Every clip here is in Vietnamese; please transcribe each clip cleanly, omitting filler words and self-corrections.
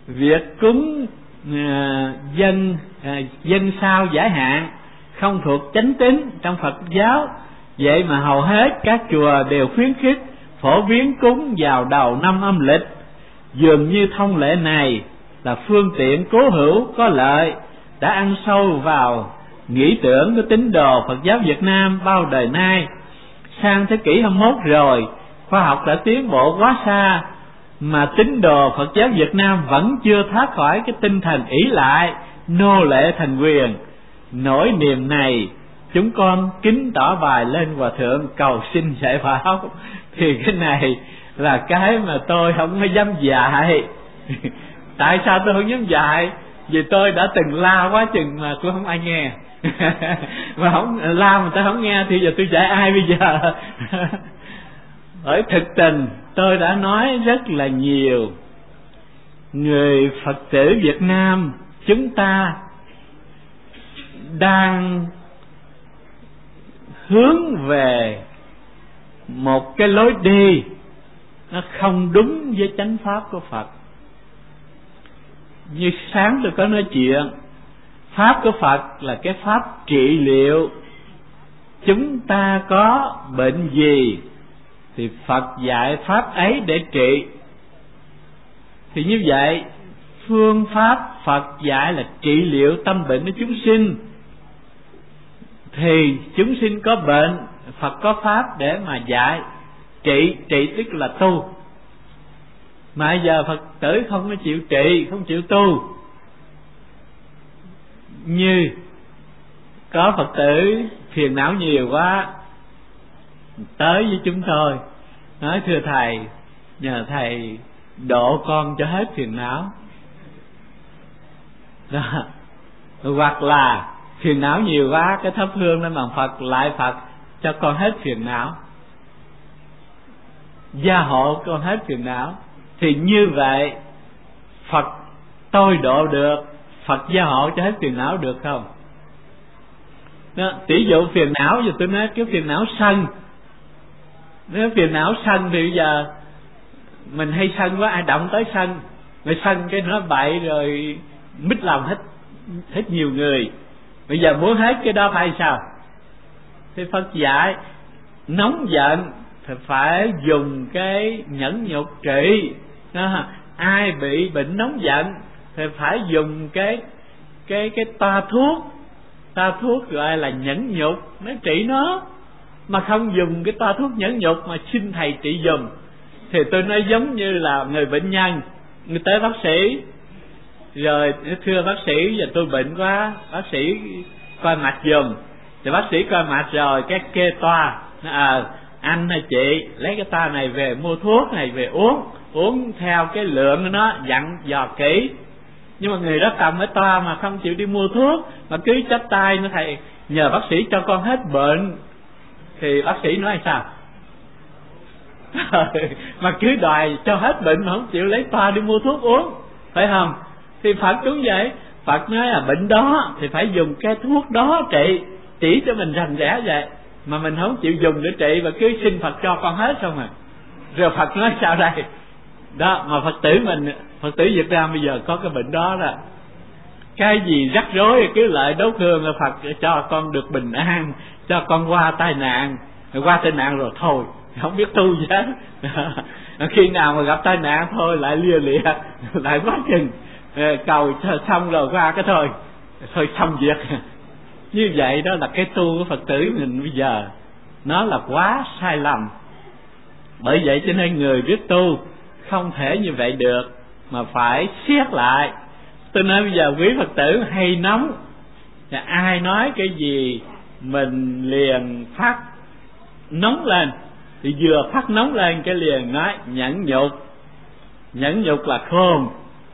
việc cúng dân sao giải hạn không thuộc chánh tín trong Phật giáo. Vậy mà hầu hết các chùa đều khuyến khích phổ biến cúng vào đầu năm âm lịch. Dường như thông lệ này là phương tiện cố hữu có lợi, đã ăn sâu vào nghĩ tưởng của tín đồ Phật giáo Việt Nam bao đời nay. Sang thế kỷ 21 rồi, khoa học đã tiến bộ quá xa, mà tín đồ Phật giáo Việt Nam vẫn chưa thoát khỏi cái tinh thần ỷ lại, nô lệ thành quyền. Nỗi niềm này chúng con kính tỏ bài lên Hòa Thượng cầu xin dạy bảo. Thì cái này là cái mà tôi không có dám dạy. Tại sao tôi không dám dạy? Vì tôi đã từng la quá chừng mà tôi không ai nghe. Mà không la mà tôi không nghe thì giờ tôi dạy ai bây giờ? Ở thực tình tôi đã nói rất là nhiều. Người Phật tử Việt Nam chúng ta đang hướng về một cái lối đi nó không đúng với chánh pháp của Phật. Như sáng tôi có nói chuyện, pháp của Phật là cái pháp trị liệu. Chúng ta có bệnh gì thì Phật dạy pháp ấy để trị. Thì như vậy, phương pháp Phật dạy là trị liệu tâm bệnh của chúng sinh. Thì chúng sinh có bệnh, Phật có pháp để mà dạy. Trị tức là tu. Mà giờ Phật tử không có chịu trị, không chịu tu. Như có Phật tử phiền não nhiều quá, tới với chúng tôi nói thưa thầy, nhờ thầy độ con cho hết phiền não. Đó. Hoặc là phiền não nhiều quá, cái thắp hương lên bàn Phật lại Phật cho con hết phiền não, gia hộ con hết phiền não. Thì như vậy Phật tôi độ được, Phật gia hộ cho hết phiền não được không? Đó, tỷ dụ phiền não, giờ tôi nói cái phiền não sân. Nếu phiền não sân thì bây giờ mình hay sân quá, ai động tới sân, mà sân cái nó bậy rồi mít lòng hết nhiều người. Bây giờ muốn hết cái đó phải sao? Thì Phật dạy nóng giận thì phải dùng cái nhẫn nhục trị. Đó, ai bị bệnh nóng giận thì phải dùng cái toa thuốc gọi là nhẫn nhục nó trị nó, mà không dùng cái toa thuốc nhẫn nhục mà xin thầy trị dùm. Thì tôi nói giống như là người bệnh nhân, người tới bác sĩ rồi thưa bác sĩ giờ tôi bệnh quá, bác sĩ coi mạch dùm. Thì bác sĩ coi mạch rồi cái kê toa, anh hay chị lấy cái toa này về mua thuốc này về uống theo cái lượng của nó, dặn dò kỹ. Nhưng mà người đó cầm cái toa mà không chịu đi mua thuốc, mà cứ chắp tay nó thầy nhờ bác sĩ cho con hết bệnh. Thì bác sĩ nói sao? Mà cứ đòi cho hết bệnh mà không chịu lấy toa đi mua thuốc uống, phải không? Thì Phật cũng vậy. Phật nói là bệnh đó thì phải dùng cái thuốc đó trị, chỉ cho mình rành rẽ vậy. Mà mình không chịu dùng để trị và cứ xin Phật cho con hết không à. Rồi Phật nói sao đây? Đó, mà Phật tử Việt Nam bây giờ có cái bệnh đó là cái gì rắc rối cứ lại đốt hương là Phật cho con được bình an, cho con qua tai nạn. Qua tai nạn rồi thôi, không biết tu gì hết. Khi nào mà gặp tai nạn thôi lại lia lịa, lại quá chừng cầu xong rồi qua cái thôi xong việc. Như vậy đó là cái tu của Phật tử mình bây giờ nó là quá sai lầm. Bởi vậy cho nên người biết tu không thể như vậy được, mà phải siết lại. Tôi nói bây giờ quý Phật tử hay nóng, ai nói cái gì mình liền phát nóng lên. Thì vừa phát nóng lên cái liền nói nhẫn nhục. Nhẫn nhục là khôn,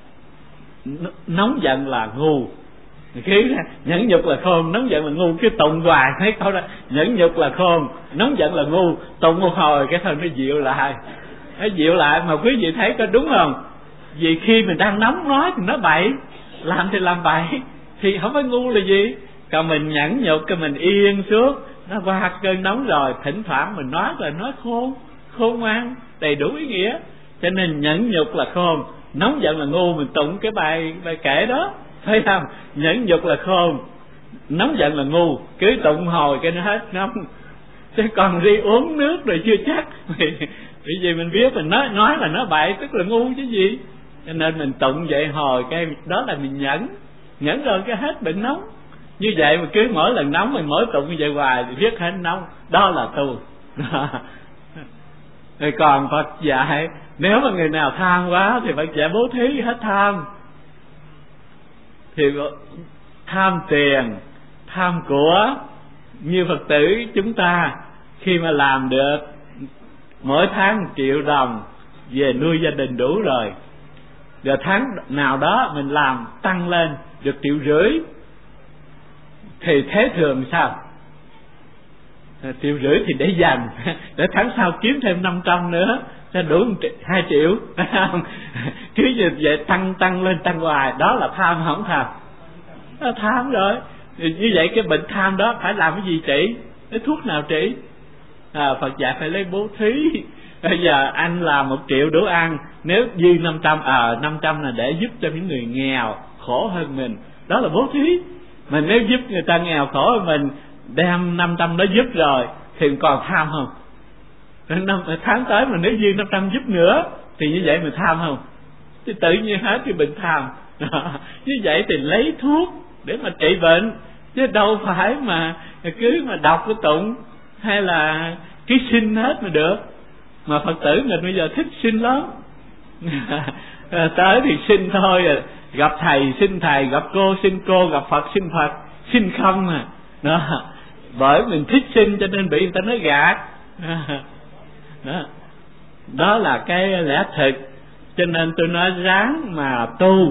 nóng giận là ngu. Cái nhẫn nhục là khôn, nóng giận là ngu. Cái tụng hoài thấy câu đó, nhẫn nhục là khôn, nóng giận là ngu. Tụng một hồi cái thôi nó dịu lại. Nó dịu lại mà quý vị thấy có đúng không? Vì khi mình đang nóng nói thì nó bậy, làm thì làm bậy, thì không phải ngu là gì. Còn mình nhẫn nhục cái mình yên xuống, nó qua cơn nóng rồi, thỉnh thoảng mình nói là nói khôn ngoan, đầy đủ ý nghĩa. Cho nên nhẫn nhục là khôn, nóng giận là ngu, mình tụng cái bài kệ đó, thấy không? Nhẫn nhục là khôn, nóng giận là ngu, cứ tụng hồi cái nó hết nóng. Chứ còn đi uống nước rồi chưa chắc. Vì gì mình biết mình nói là nó bậy tức là ngu chứ gì. Cho nên mình tụng vậy hồi cái đó là mình nhẫn rồi cái hết bệnh nóng. Như vậy mà cứ mỗi lần nóng mình mỗi tụng như vậy hoài thì biết hết nóng, đó là tu. Rồi còn Phật dạy nếu mà người nào tham quá thì Phật dạy bố thí hết tham. Thì tham tiền, tham của, như Phật tử chúng ta khi mà làm được mỗi tháng 1 triệu đồng về nuôi gia đình đủ rồi. Rồi tháng nào đó mình làm tăng lên được 1,5 triệu, thì thế thường sao? 1,5 triệu thì để dành, để tháng sau kiếm thêm 500 nữa cho đủ 2 triệu. Cứ như vậy tăng lên tăng hoài, đó là tham không tham? Nó tham rồi. Thì như vậy cái bệnh tham đó phải làm cái gì trị? Cái thuốc nào trị? Phật dạy phải lấy bố thí. Bây giờ anh làm 1 triệu đủ ăn, nếu dư 500 là để giúp cho những người nghèo khổ hơn mình, đó là bố thí. Mà nếu giúp người ta nghèo khổ hơn mình, đem 500 đó giúp rồi thì còn tham không? Tháng tới mà nếu dư 500 giúp nữa thì như vậy mình tham không? Thì tự nhiên hết cái bệnh tham. Như vậy thì lấy thuốc để mà trị bệnh, chứ đâu phải mà cứ mà đọc cái tụng hay là cứ xin hết mà được. Mà Phật tử mình bây giờ thích xin lắm. Tới thì xin thôi, gặp thầy xin thầy, gặp cô xin cô, gặp Phật xin không mà. Đó. Bởi mình thích xin cho nên bị người ta nói gạt. Đó là cái lẽ thực. Cho nên tôi nói ráng mà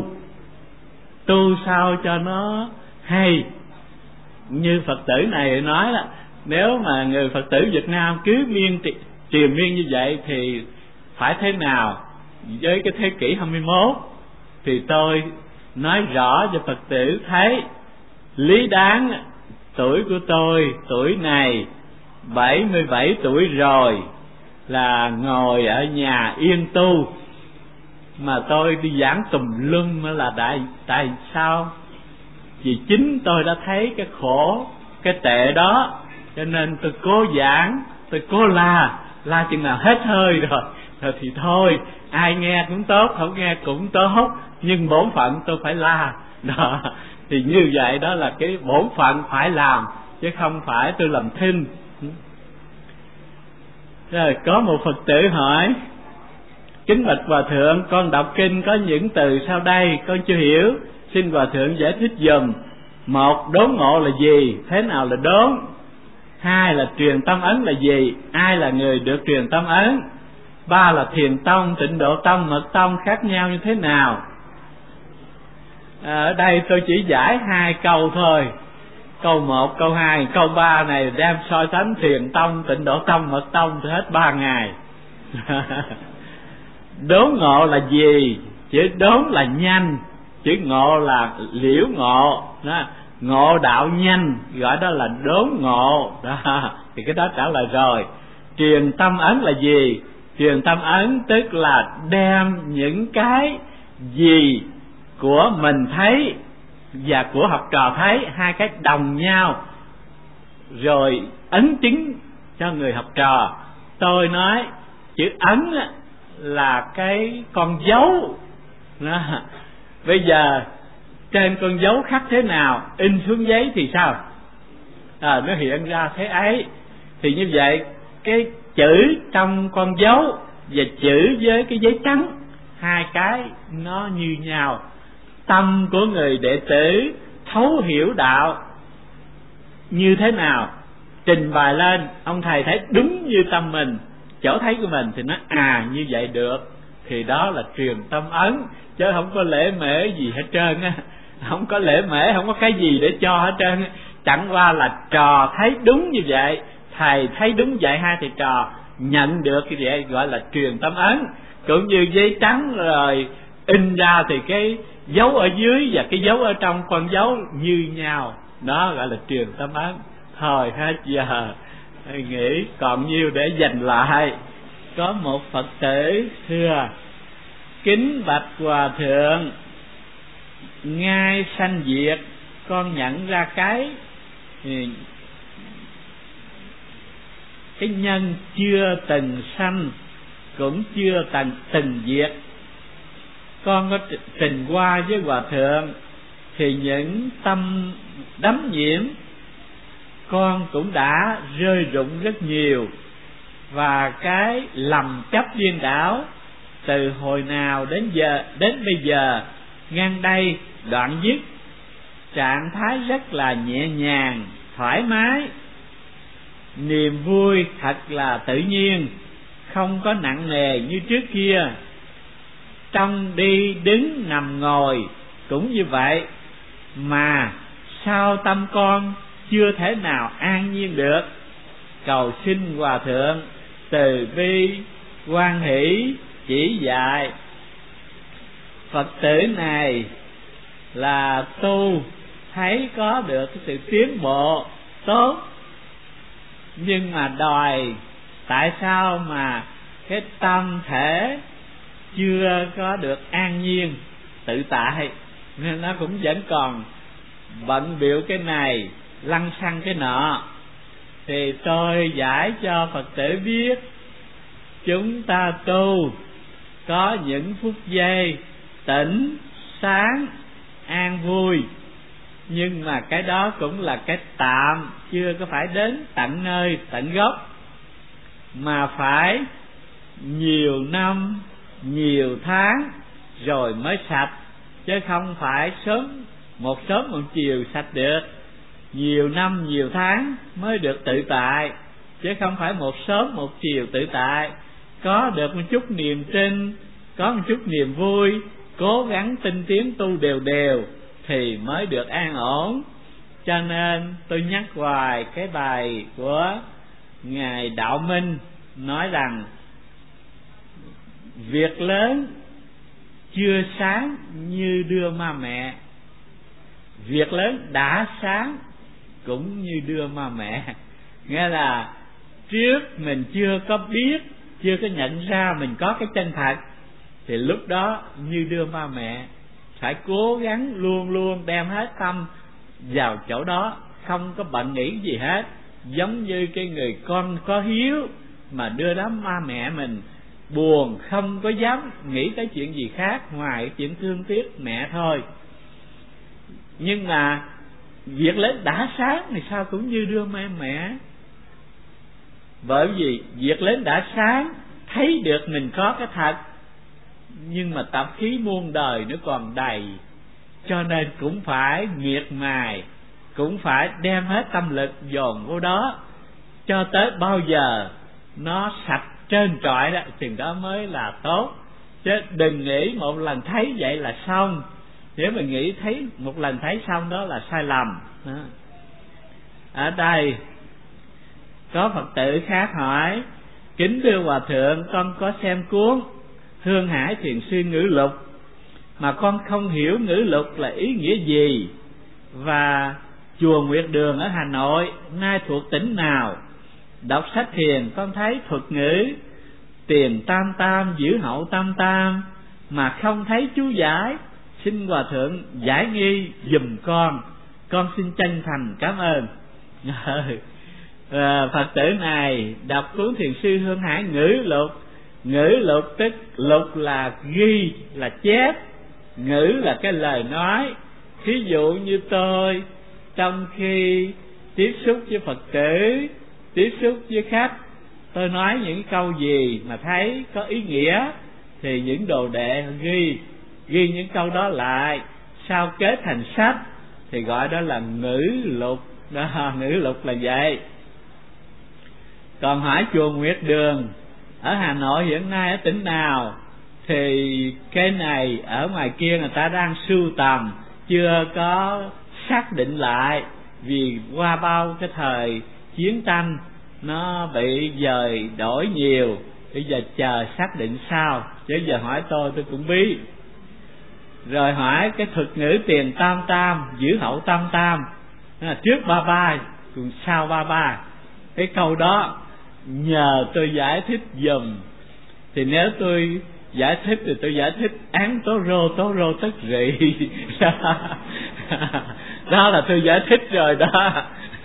tu sao cho nó hay. Như Phật tử này nói là nếu mà người Phật tử Việt Nam cứ triền miên như vậy thì phải thế nào với cái thế kỷ 21? Thì tôi nói rõ cho Phật tử thấy lý đáng. Tuổi của tôi tuổi này 77 tuổi rồi, là ngồi ở nhà yên tu, mà tôi đi giảng tùm lum là tại sao? Vì chính tôi đã thấy cái khổ, cái tệ đó, cho nên tôi cố giảng, tôi cố la chừng nào hết hơi rồi thì thôi, ai nghe cũng tốt, không nghe cũng tốt, nhưng bổn phận tôi phải la. Đó, thì như vậy đó là cái bổn phận phải làm, chứ không phải tôi làm thinh. Rồi có một Phật tử hỏi: kính bạch Hòa Thượng, con đọc kinh có những từ sau đây con chưa hiểu, xin Hòa Thượng giải thích giùm. 1. Đốn ngộ là gì? Thế nào là đốn? 2 là truyền tâm ấn là gì? Ai là người được truyền tâm ấn? 3 là thiền tông, tịnh độ tông, mật tông khác nhau như thế nào? Ở đây tôi chỉ giải 2 câu thôi. Câu 1, câu 2, câu 3 này đem so sánh thiền tông, tịnh độ tông, mật tông thì hết 3 ngày. Đốn ngộ là gì? Chữ đốn là nhanh, chữ ngộ là liễu ngộ đó. Ngộ đạo nhanh gọi đó là đốn ngộ đó. Thì cái đó trả lời rồi. Truyền tâm ấn là gì? Truyền tâm ấn tức là đem những cái gì của mình thấy và của học trò thấy, 2 cái đồng nhau, rồi ấn chứng cho người học trò. Tôi nói chữ ấn là cái con dấu đó. Bây giờ trên con dấu khắc thế nào, in xuống giấy thì sao? Nó hiện ra thế ấy. Thì như vậy cái chữ trong con dấu và chữ với cái giấy trắng, 2 cái nó như nhau. Tâm của người đệ tử thấu hiểu đạo như thế nào, trình bày lên, ông thầy thấy đúng như tâm mình, chỗ thấy của mình thì nó như vậy được, thì đó là truyền tâm ấn, chứ không có lễ mễ gì hết trơn á. Không có lễ mễ, không có cái gì để cho hết trơn. Chẳng qua là trò thấy đúng như vậy, thầy thấy đúng vậy, 2 thầy trò nhận được cái vậy gọi là truyền tâm ấn. Cũng như giấy trắng rồi in ra thì cái dấu ở dưới và cái dấu ở trong con dấu như nhau, đó gọi là truyền tâm ấn. Thôi hết giờ, thầy nghĩ còn nhiêu để dành lại. Có một Phật tử thưa: Kính bạch hòa thượng, ngay sanh diệt con nhận ra cái nhân chưa từng sanh cũng chưa từng diệt. Con có trình qua với hòa thượng thì những tâm đắm nhiễm con cũng đã rơi rụng rất nhiều, và cái lầm chấp điên đảo từ hồi nào đến bây giờ ngang đây đoạn dứt, trạng thái rất là nhẹ nhàng thoải mái, niềm vui thật là tự nhiên, không có nặng nề như trước kia. Trong đi đứng nằm ngồi cũng như vậy, mà sao tâm con chưa thể nào an nhiên được. Cầu xin hòa thượng từ bi hoan hỷ chỉ dạy. Phật tử này là tu thấy có được cái sự tiến bộ tốt, nhưng mà đòi tại sao mà cái tâm thể chưa có được an nhiên tự tại, nên nó cũng vẫn còn bận bịu cái này lăng xăng cái nọ. Thì tôi giải cho Phật tử biết, chúng ta tu có những phút giây tỉnh sáng an vui, nhưng mà cái đó cũng là cái tạm, chưa có phải đến tận nơi tận gốc, mà phải nhiều năm nhiều tháng rồi mới sạch, chứ không phải sớm một chiều sạch được. Nhiều năm nhiều tháng mới được tự tại, chứ không phải một sớm một chiều tự tại. Có được một chút niềm tin, có một chút niềm vui, cố gắng tinh tiến tu đều đều thì mới được an ổn. Cho nên tôi nhắc hoài cái bài của Ngài Đạo Minh nói rằng việc lớn chưa sáng như đưa ma mẹ, việc lớn đã sáng cũng như đưa ma mẹ. Nghĩa là trước mình chưa có biết, chưa có nhận ra mình có cái chân thật, thì lúc đó như đưa ma mẹ. Phải cố gắng luôn luôn đem hết tâm vào chỗ đó, không có bận nghĩ gì hết. Giống như cái người con có hiếu mà đưa đám ma mẹ mình buồn, không có dám nghĩ tới chuyện gì khác ngoài chuyện thương tiếc mẹ thôi. Nhưng mà việc lớn đã sáng thì sao cũng như đưa mẹ. Bởi vì việc lớn đã sáng, thấy được mình có cái thật, nhưng mà tập khí muôn đời nó còn đầy, cho nên cũng phải miệt mài, cũng phải đem hết tâm lực dồn vô đó, cho tới bao giờ nó sạch trơn trọi đó, chừng đó mới là tốt. Chứ đừng nghĩ một lần thấy vậy là xong. Nếu mà nghĩ thấy một lần thấy xong đó là sai lầm đó. Ở đây có Phật tử khác hỏi: kính thưa hòa thượng, con có xem cuốn Hương Hải Thiền Sư Ngữ Lục, mà con không hiểu ngữ lục là ý nghĩa gì, và chùa Nguyệt Đường ở Hà Nội nay thuộc tỉnh nào? Đọc sách thiền con thấy thuật ngữ tiền tam tam giữ hậu tam tam mà không thấy chú giải, xin hòa thượng giải nghi giùm con xin chân thành cảm ơn. Phật tử này đọc cuốn Thiền Sư Hương Hải Ngữ Lục. Ngữ lục tức lục là ghi, là chép, ngữ là cái lời nói. Thí dụ như tôi trong khi tiếp xúc với Phật tử, tiếp xúc với khách, tôi nói những câu gì mà thấy có ý nghĩa thì những đồ đệ ghi những câu đó lại, sao kết thành sách thì gọi đó là ngữ lục đó. Ngữ lục là vậy. Còn hỏi chùa Nguyệt Đường ở Hà Nội hiện nay ở tỉnh nào, thì cái này ở ngoài kia người ta đang sưu tầm, chưa có xác định lại, vì qua bao cái thời chiến tranh nó bị dời đổi nhiều, bây giờ chờ xác định sao, chứ giờ hỏi tôi cũng biết. Rồi hỏi cái thuật ngữ tiền tam tam giữ hậu tam tam, trước ba ba còn sau ba ba, cái câu đó nhờ tôi giải thích dùm. Thì nếu tôi giải thích thì tôi giải thích án tố rô tất rị. Đó là tôi giải thích rồi đó.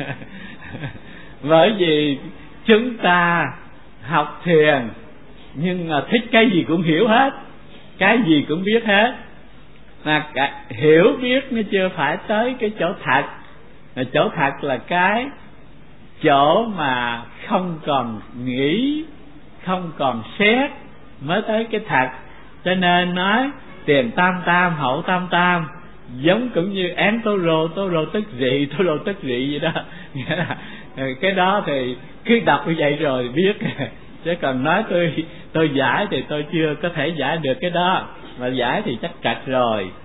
Bởi vì chúng ta học thiền nhưng mà thích cái gì cũng hiểu hết, cái gì cũng biết hết, mà hiểu biết nó chưa phải tới cái chỗ thật. Mà chỗ thật là cái chỗ mà không còn nghĩ, không còn xét mới tới cái thật. Cho nên nói tiền tam tam hậu tam tam, giống cũng như án tố rô tất rị vậy đó. Nghĩa là cái đó thì cứ đọc như vậy rồi biết. Chứ còn nói tôi giải thì tôi chưa có thể giải được cái đó, mà giải thì chắc chặt rồi.